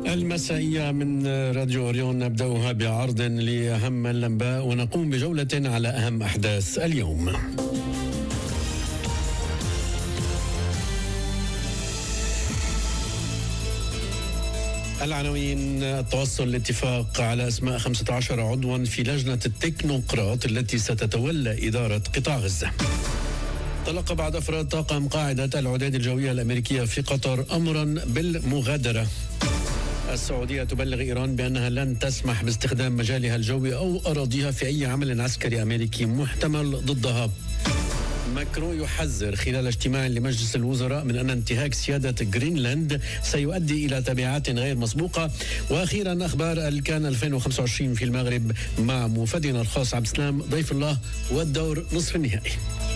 المسائية من راديو أوريون نبدأها بعرض لأهم الأنباء ونقوم بجولة على أهم أحداث اليوم. العناوين: التوصل لاتفاق على أسماء 15 عضوا في لجنة التكنوقراط التي ستتولى إدارة قطاع غزة. طلق بعض أفراد طاقم قاعدة العداد الجوية الأمريكية في قطر أمرا بالمغادرة. السعودية تبلغ إيران بأنها لن تسمح باستخدام مجالها الجوي أو أراضيها في أي عمل عسكري أمريكي محتمل ضدها. ماكرون يحذر خلال اجتماع لمجلس الوزراء من أن انتهاك سيادة غرينلاند سيؤدي إلى تبعات غير مسبوقة. وأخيرا أخبار الكان 2025 في المغرب مع موفدنا الخاص عبد السلام ضيف الله والدور نصف النهائي.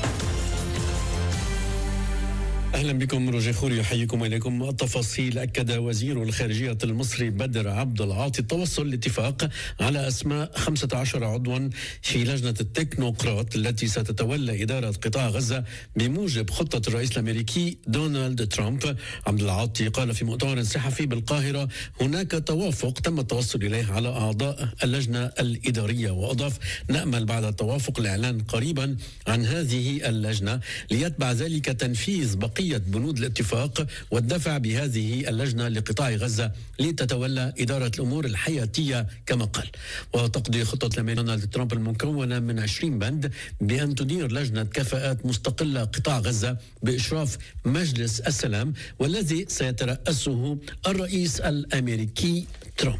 أهلا بكم. روجي خوري يحييكم إليكم. التفاصيل: أكد وزير الخارجية المصري بدر عبد العاطي التوصل لاتفاق على أسماء 15 عضوا في لجنة التكنوقراط التي ستتولى إدارة قطاع غزة بموجب خطة الرئيس الأمريكي دونالد ترامب. عبد العاطي قال في مؤتمر صحفي بالقاهرة: هناك توافق تم التوصل إليه على أعضاء اللجنة الإدارية، وأضاف: نأمل بعد التوافق الإعلان قريبا عن هذه اللجنة ليتبع ذلك تنفيذ بقية بنود الاتفاق والدفع بهذه اللجنة لقطاع غزة لتتولى إدارة الأمور الحياتية كما قال. وتقضي خطة دونالد ترامب المكونة من 20 بند بأن تدير لجنة كفاءات مستقلة قطاع غزة بإشراف مجلس السلام والذي سيترأسه الرئيس الأمريكي ترامب.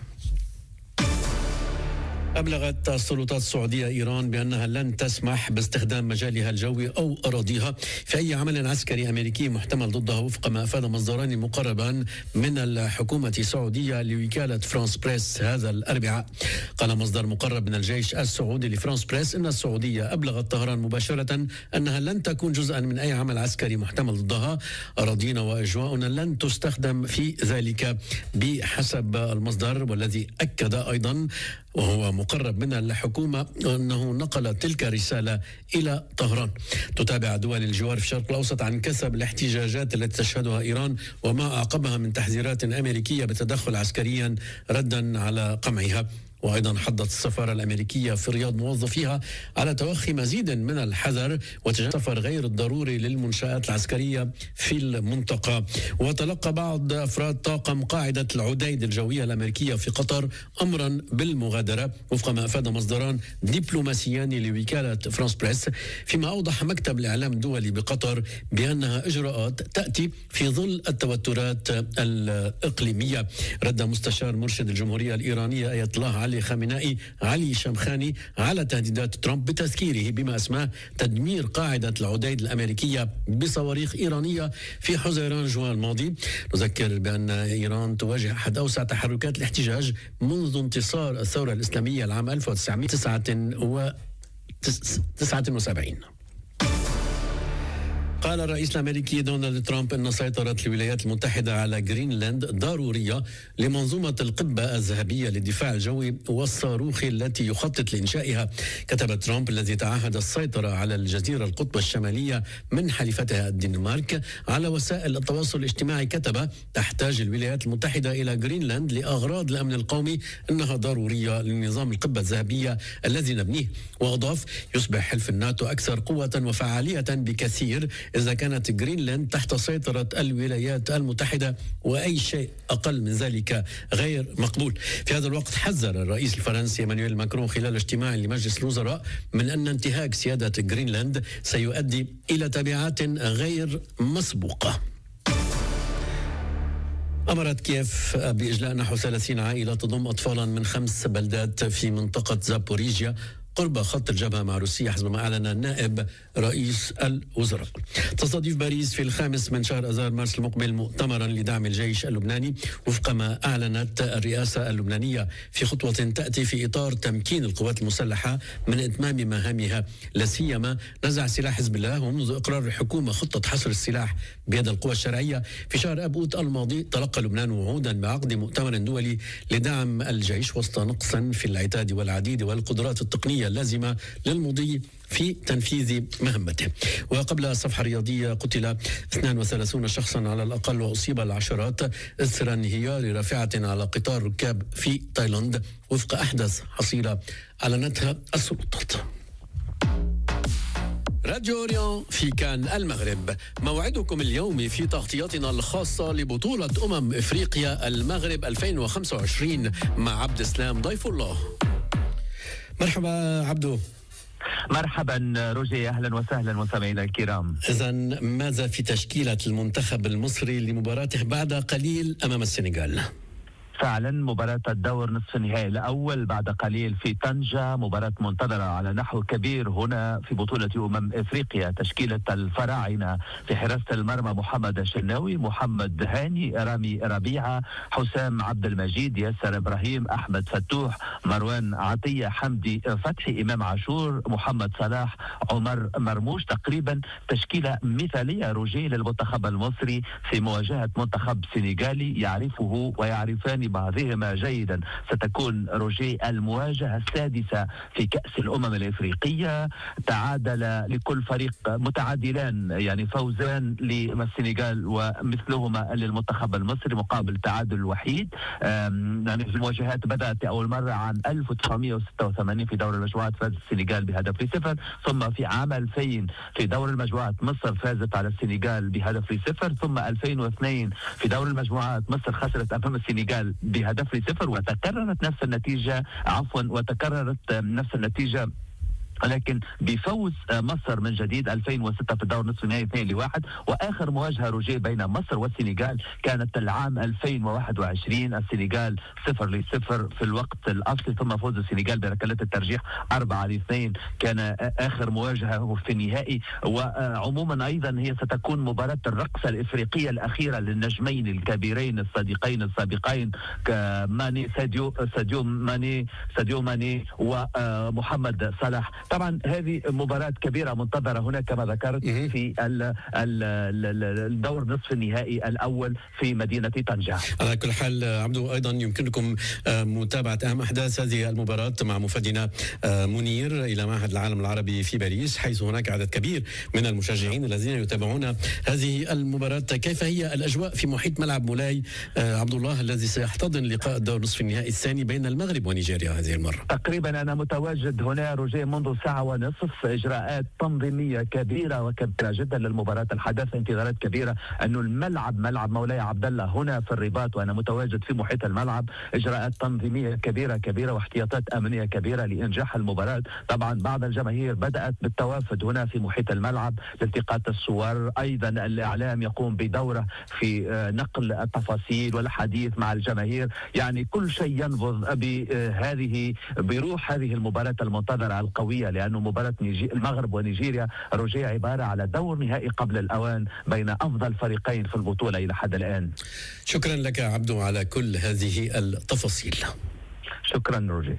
أبلغت السلطات السعودية إيران بأنها لن تسمح باستخدام مجالها الجوي أو أراضيها في أي عمل عسكري أمريكي محتمل ضدها، وفق ما أفاد مصدران مقربان من الحكومة السعودية لوكالة فرانس بريس هذا الأربعاء. قال مصدر مقرب من الجيش السعودي لفرانس بريس أن السعودية أبلغت طهران مباشرة أنها لن تكون جزءا من أي عمل عسكري محتمل ضدها. أراضينا وأجواؤنا لن تستخدم في ذلك بحسب المصدر، والذي أكد أيضا وهو مقرب من الحكومة أنه نقل تلك الرسالة إلى طهران. تتابع دول الجوار في الشرق الأوسط عن كثب الاحتجاجات التي تشهدها إيران وما أعقبها من تحذيرات أمريكية بالتدخل عسكريا ردا على قمعها. وأيضا حضت السفارة الأمريكية في الرياض موظفيها على توخي مزيد من الحذر وتجنب السفر غير الضروري للمنشآت العسكرية في المنطقة. وتلقى بعض أفراد طاقم قاعدة العديد الجوية الأمريكية في قطر أمرا بالمغادرة، وفق ما أفاد مصدران دبلوماسيان لوكالة فرانس بريس، فيما أوضح مكتب الإعلام الدولي بقطر بأنها إجراءات تأتي في ظل التوترات الإقليمية. رد مستشار مرشد الجمهورية الإيرانية آية الله علي خامنائي علي شمخاني على تهديدات ترامب بتذكيره بما اسماه تدمير قاعدة العديد الأمريكية بصواريخ إيرانية في حزيران جوان الماضي. نذكر بأن إيران تواجه أحد أوسع تحركات الاحتجاج منذ انتصار الثورة الإسلامية العام 1979. قال الرئيس الأمريكي دونالد ترامب أن سيطرة الولايات المتحدة على غرينلاند ضرورية لمنظومة القبة الذهبية للدفاع الجوي والصاروخي التي يخطط لإنشائها. كتب ترامب الذي تعهد السيطرة على الجزيرة القطب الشمالية من حليفتها الدنمارك على وسائل التواصل الاجتماعي، كتب: تحتاج الولايات المتحدة إلى غرينلاند لأغراض الأمن القومي، إنها ضرورية لنظام القبة الذهبية الذي نبنيه. وأضاف: يصبح حلف الناتو أكثر قوة وفعالية بكثير إذا كانت غرينلاند تحت سيطرة الولايات المتحدة، وأي شيء أقل من ذلك غير مقبول. في هذا الوقت حذر الرئيس الفرنسي إيمانويل ماكرون خلال اجتماع لمجلس الوزراء من أن انتهاك سيادة غرينلاند سيؤدي إلى تبعات غير مسبوقة. أمرت كييف بإجلاء نحو 30 عائلة تضم أطفالا من 5 بلدات في منطقة زابوريجيا قرب خط الجبهة مع روسيا، حسب ما أعلن نائب رئيس الوزراء. تستضيف باريس في 5 من شهر آذار مارس المقبل مؤتمرا لدعم الجيش اللبناني، وفق ما أعلنت الرئاسة اللبنانية، في خطوة تأتي في إطار تمكين القوات المسلحة من إتمام مهامها، لا سيما نزع سلاح حزب الله. ومنذ إقرار الحكومة خطة حصر السلاح بيد القوى الشرعية في شهر أبوت الماضي، تلقى لبنان وعودا بعقد مؤتمر دولي لدعم الجيش وسط نقص في العتاد والعديد والقدرات التقنية اللازمة للمضي في تنفيذ مهمته. وقبل الصفحة الرياضية قتل 32 شخصا على الأقل وأصيب العشرات إثر انهيار رافعة على قطار ركاب في تايلاند وفق أحدث حصيلة أعلنتها السلطات. راديو أوريون في كان المغرب، موعدكم اليوم في تغطيتنا الخاصة لبطولة إفريقيا المغرب 2025 مع عبد السلام ضيف الله. مرحبا عبدو. مرحبا روجي، اهلا وسهلا مستمعينا الكرام. اذا ماذا في تشكيلة المنتخب المصري لمباراته بعد قليل امام السنغال؟ فعلا مباراة الدور نصف النهائي الأول بعد قليل في طنجة، مباراة منتظرة على نحو كبير هنا في بطولة إفريقيا. تشكيلة الفراعنة في حراسة المرمى محمد الشناوي، محمد هاني، رامي ربيعة، حسام عبد المجيد، ياسر إبراهيم، أحمد فتوح، مروان عطية، حمدي فتحي، إمام عاشور، محمد صلاح، عمر مرموش. تقريبا تشكيلة مثالية روجي للمنتخب المصري في مواجهة منتخب سنغالي يعرفه ويعرفان بعضهما جيدا. ستكون روجي المواجهة السادسة في كأس الأمم الإفريقية. تعادل لكل فريق متعادلان، يعني فوزان للسنغال ومثلهما للمنتخب المصري مقابل تعادل وحيد. يعني المواجهات بدأت أول مرة عام 1986 في دور المجموعات، فاز السنغال بهدف ل0، ثم في عام 2000 في دور المجموعات مصر فازت على السنغال بهدف ل0، ثم 2002 في دور المجموعات مصر خسرت أمام السنغال بهدف ل0، وتكررت نفس النتيجة لكن بفوز مصر من جديد 2006 في الدور نصف النهائي 2-1. واخر مواجهه روجيه بين مصر والسنغال كانت العام 2021، السنغال 0-0 في الوقت الاصلي، ثم فوز السنغال بركلات الترجيح 4-2. كان اخر مواجهه في النهائي. وعموما ايضا هي ستكون مباراه الرقصه الافريقيه الاخيره للنجمين الكبيرين الصديقين السابقين كماني ساديو ماني ومحمد صلاح. طبعا هذه مباراة كبيرة منتظرة هنا كما ذكرت في الدور نصف النهائي الأول في مدينة طنجة. على كل حال عبدو، أيضا يمكنكم متابعة أهم أحداث هذه المباراة مع مفادنا منير إلى معهد العالم العربي في باريس، حيث هناك عدد كبير من المشجعين الذين يتابعون هذه المباراة. كيف هي الأجواء في محيط ملعب مولاي عبد الله الذي سيحتضن لقاء الدور نصف النهائي الثاني بين المغرب ونيجيريا هذه المرة؟ تقريبا أنا متواجد هنا روجيه منذ ساعة ونصف. إجراءات تنظيمية كبيرة وكبيرة جدا للمباراة. الحدث انتظارات كبيرة أنه ملعب مولاي عبد الله هنا في الرباط، وأنا متواجد في محيط الملعب. إجراءات تنظيمية كبيرة واحتياطات أمنية كبيرة لإنجاح المباراة. طبعا بعض الجماهير بدأت بالتوافد هنا في محيط الملعب لالتقاط الصور. أيضا الإعلام يقوم بدوره في نقل التفاصيل والحديث مع الجماهير. يعني كل شيء ينبض بروح هذه المباراة المنتظرة القوية، لأنه مباراة المغرب ونيجيريا روجيه عبارة على دور نهائي قبل الأوان بين أفضل فريقين في البطولة إلى حد الآن. شكرا لك عبدو على كل هذه التفاصيل. شكرا روجي.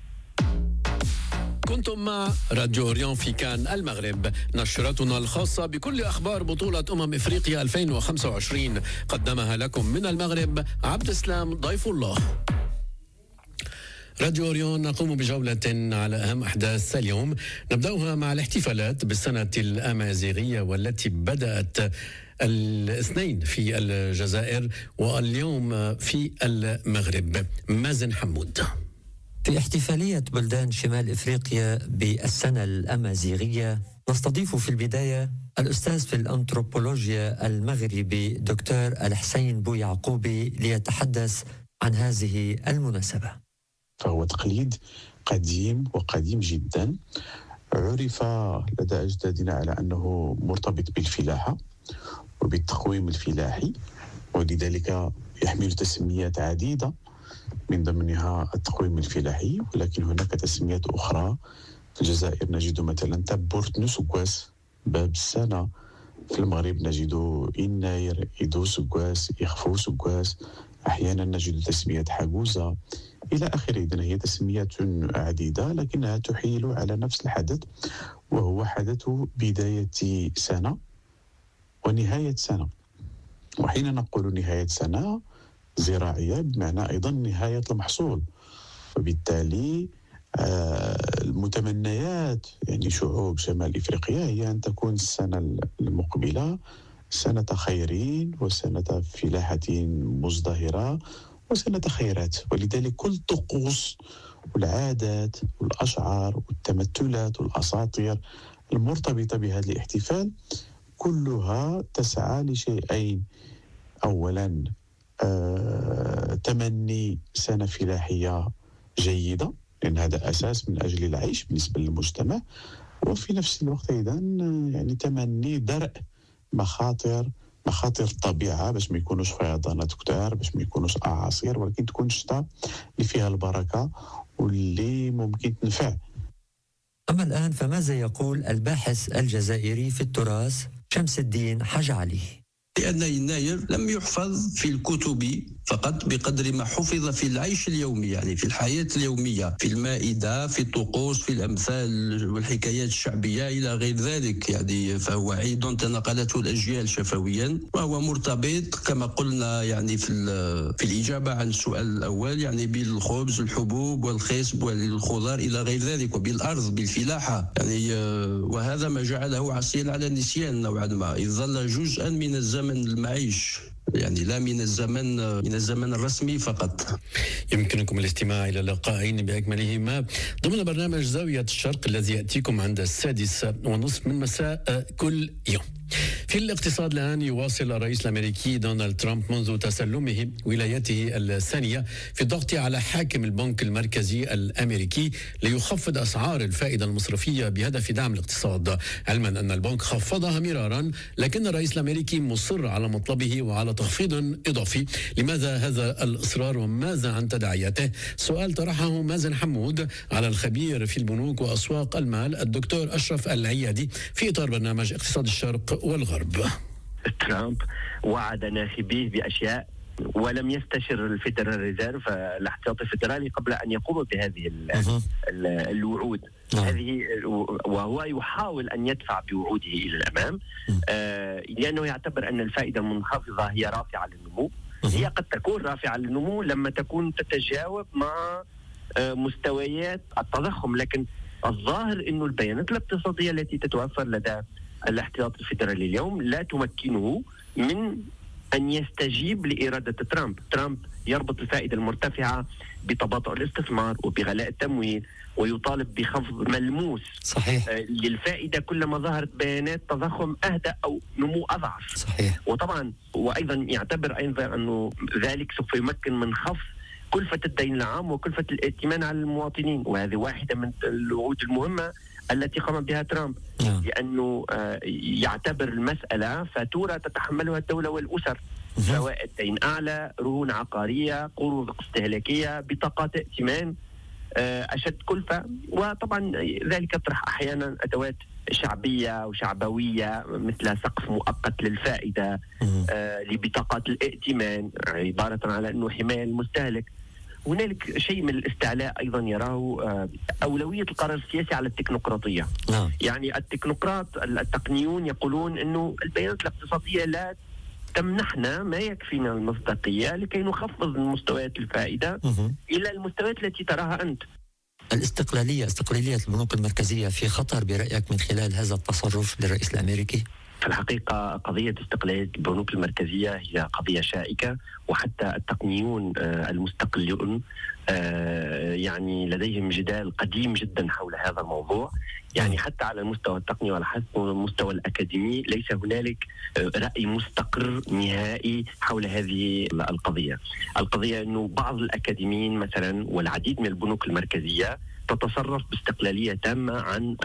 كنتم مع راديو أوريون في كان المغرب، نشرتنا الخاصة بكل أخبار بطولة إفريقيا 2025 قدمها لكم من المغرب عبد السلام ضيف الله. راديو أوريون نقوم بجولة على أهم أحداث اليوم، نبدأها مع الاحتفالات بالسنة الأمازيغية والتي بدأت الاثنين في الجزائر واليوم في المغرب. مازن حمود. في احتفالية بلدان شمال إفريقيا بالسنة الأمازيغية نستضيف في البداية الأستاذ في الأنثروبولوجيا المغربي دكتور الحسين بويعقوبي ليتحدث عن هذه المناسبة. فهو تقليد قديم جدا، عرف لدى أجدادنا على أنه مرتبط بالفلاحة وبالتقويم الفلاحي، ولذلك يحمل تسميات عديدة من ضمنها التقويم الفلاحي. ولكن هناك تسميات أخرى. في الجزائر نجد مثلا تبورت نسكواس، باب السنة. في المغرب نجد إناير، إيدو سكواس، إخفو سكواس. أحيانا نجد تسميات حاجوزة إلى آخره. إذن هي تسميات عديدة لكنها تحيل على نفس الحدث، وهو حدث بداية سنة ونهاية سنة. وحين نقول نهاية سنة زراعية بمعنى أيضا نهاية المحصول، وبالتالي المتمنيات يعني شعوب شمال إفريقيا هي أن تكون السنة المقبلة سنة خير وسنة فلاحة مزدهرة وسنة خيرات. ولذلك كل الطقوس والعادات والأشعار والتمثلات والأساطير المرتبطة بهذا الاحتفال كلها تسعى لشيئين: أولا تمني سنة فلاحية جيدة، لأن هذا أساس من أجل العيش بالنسبة للمجتمع، وفي نفس الوقت أيضا يعني تمني درء مخاطر الطبيعة، باش ما يكونوش فيضانات كتار، باش ما يكونوش أعاصير، ولكن تكون شتاء اللي فيها البركة واللي ممكن تنفع. أما الآن فماذا يقول الباحث الجزائري في التراث شمس الدين حاج علي؟ لأن يناير لم يحفظ في الكتب فقط بقدر ما حفظ في العيش اليومي، يعني في الحياة اليومية، في المائدة، في الطقوس، في الأمثال والحكايات الشعبية إلى غير ذلك. يعني فهو عيد تناقلته الأجيال شفويا، وهو مرتبط كما قلنا يعني في الإجابة عن السؤال الأول يعني بالخبز والحبوب والخصب والخضار إلى غير ذلك، وبالأرض بالفلاحة يعني، وهذا ما جعله عصيا على النسيان نوعا ما، إذ ظل جزءا من الزمن المعيش، يعني لا من الزمن الرسمي فقط. يمكنكم الاستماع إلى لقاءين بأكملهما ضمن برنامج زاوية الشرق الذي يأتيكم عند 6:30 من مساء كل يوم. في الاقتصاد الآن يواصل الرئيس الأمريكي دونالد ترامب منذ تسلمه ولايته الثانية في الضغط على حاكم البنك المركزي الأمريكي ليخفض أسعار الفائدة المصرفية بهدف دعم الاقتصاد، علما أن البنك خفضها مرارا، لكن الرئيس الأمريكي مصر على مطلبه وعلى تخفيض إضافي. لماذا هذا الإصرار وماذا عن تداعياته؟ سؤال طرحه مازن حمود على الخبير في البنوك وأسواق المال الدكتور أشرف العيادي في إطار برنامج اقتصاد الشرق والغرب. ترامب وعد ناخبيه بأشياء ولم يستشر الفيدرال ريزيرف الاحتياطي الفيدرالي قبل أن يقوم بهذه الوعود. هذه وهو يحاول أن يدفع بوعوده إلى الأمام، لأنه يعتبر أن الفائدة المنخفضة هي رافعة للنمو. هي قد تكون رافعة للنمو لما تكون تتجاوب مع مستويات التضخم، لكن الظاهر أن البيانات الاقتصادية التي تتوفر لدى الاحتياطي الفيدرالي اليوم لا تمكنه من أن يستجيب لإرادة ترامب يربط الفائدة المرتفعة بتباطؤ الاستثمار وبغلاء التمويل، ويطالب بخفض ملموس صحيح للفائدة كلما ظهرت بيانات تضخم أهدأ أو نمو أضعف. صحيح. وطبعا وأيضا يعتبر أيضا أنه ذلك سوف يمكن من خفض كلفة الدين العام وكلفة الائتمان على المواطنين، وهذه واحدة من الوعود المهمة التي قام بها ترامب، لأنه يعتبر المسألة فاتورة تتحملها الدولة والأسر، فوائد دين أعلى، رهون عقارية، قروض استهلاكية، بطاقات ائتمان أشد كلفة. وطبعا ذلك يطرح أحيانا أدوات شعبية وشعبوية مثل سقف مؤقت للفائدة لبطاقات الائتمان، عبارة على أنه حماية المستهلك. هنالك شيء من الاستعلاء أيضا يراه أولوية القرار السياسي على التكنوقراطية. يعني التكنوقراط التقنيون يقولون أنه البيانات الاقتصادية لا تمنحنا ما يكفينا المصداقية لكي نخفض مستويات الفائدة إلى المستويات التي تراها أنت. استقلالية البنوك المركزية في خطر برأيك من خلال هذا التصرف للرئيس الأمريكي؟ في الحقيقة قضية استقلالية البنوك المركزية هي قضية شائكة، وحتى التقنيون المستقلون يعني لديهم جدال قديم جدا حول هذا الموضوع. يعني حتى على المستوى التقني وعلى المستوى الأكاديمي ليس هنالك رأي مستقر نهائي حول هذه القضية أنه بعض الأكاديميين مثلا والعديد من البنوك المركزية تتصرف باستقلالية تامة عن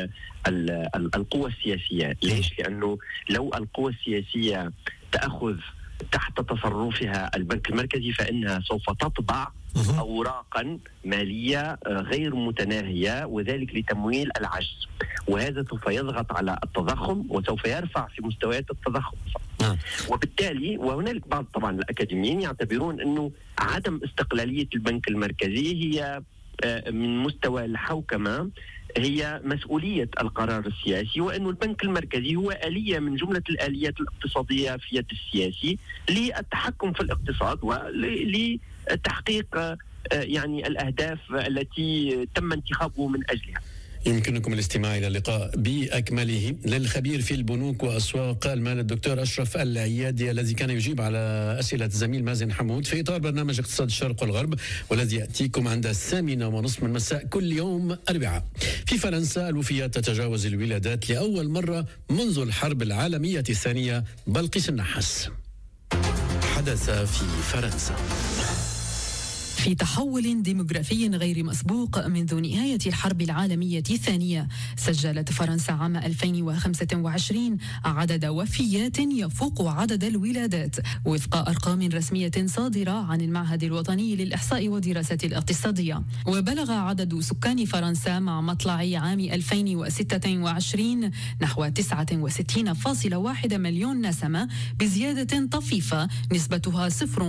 القوى السياسية. ليش؟ لأنه لو القوى السياسية تأخذ تحت تصرفها البنك المركزي فإنها سوف تطبع أوراقا مالية غير متناهية، وذلك لتمويل العجز، وهذا سوف يضغط على التضخم وسوف يرفع في مستويات التضخم. وبالتالي وهنالك بعض طبعا الأكاديميين يعتبرون أنه عدم استقلالية البنك المركزي هي من مستوى الحوكمة هي مسؤولية القرار السياسي، وأن البنك المركزي هو آلية من جملة الآليات الاقتصادية في يد السياسي للتحكم في الاقتصاد ولتحقيق يعني الأهداف التي تم انتخابه من أجلها. يمكنكم الاستماع إلى اللقاء بأكمله للخبير في البنوك وأسواق المال الدكتور أشرف العيادي الذي كان يجيب على أسئلة الزميل مازن حمود في إطار برنامج اقتصاد الشرق والغرب، والذي يأتيكم عند 8:30 من مساء كل يوم أربعاء. في فرنسا الوفيات تتجاوز الولادات لأول مرة منذ الحرب العالمية الثانية. بلقيس النحاس. حدث في فرنسا. في تحول ديموغرافي غير مسبوق منذ نهاية الحرب العالمية الثانية، سجلت فرنسا عام 2025 عدد وفيات يفوق عدد الولادات وفق أرقام رسمية صادرة عن المعهد الوطني للإحصاء والدراسات الاقتصادية. وبلغ عدد سكان فرنسا مع مطلع عام 2026 نحو 69.1 مليون نسمة، بزيادة طفيفة نسبتها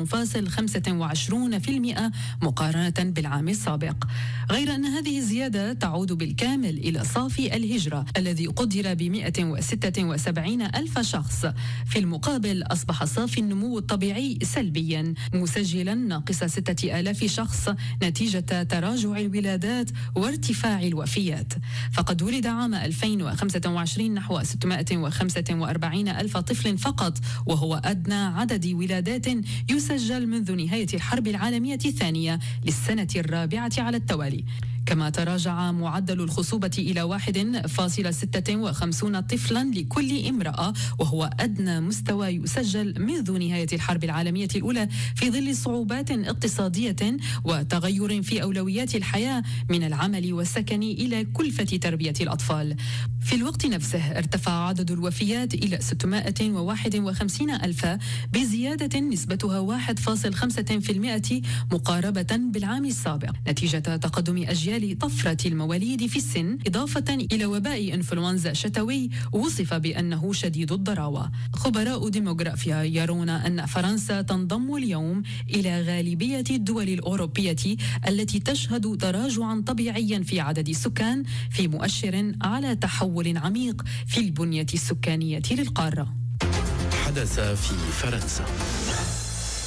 0.25% مقارنة بالعام السابق، غير أن هذه الزيادة تعود بالكامل إلى صافي الهجرة الذي قدر ب176 ألف شخص. في المقابل أصبح صافي النمو الطبيعي سلبيا، مسجلا ناقص 6,000 شخص نتيجة تراجع الولادات وارتفاع الوفيات. فقد ولد عام 2025 نحو 645 ألف طفل فقط، وهو أدنى عدد ولادات يسجل منذ نهاية الحرب العالمية الثانية للسنة الرابعة على التوالي. كما تراجع معدل الخصوبة إلى 1.56 طفلا لكل امرأة، وهو أدنى مستوى يسجل منذ نهاية الحرب العالمية الأولى، في ظل صعوبات اقتصادية وتغير في أولويات الحياة من العمل والسكن إلى كلفة تربية الأطفال. في الوقت نفسه ارتفع عدد الوفيات إلى 651 ألف، بزيادة نسبتها 1.5% مقاربة بالعام السابق، نتيجة تقدم أجيال طفرة المواليد في السن، إضافة إلى وباء إنفلونزا شتوي وصف بأنه شديد الضراوة. خبراء ديموغرافيا يرون أن فرنسا تنضم اليوم إلى غالبية الدول الأوروبية التي تشهد تراجعا طبيعيا في عدد السكان، في مؤشر على تحول عميق في البنية السكانية للقارة. حدث في فرنسا.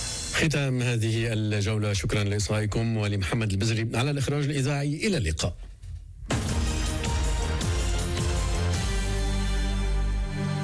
ختام هذه الجولة. شكرا لإصغائكم ولمحمد البزري على الإخراج الإذاعي. إلى اللقاء.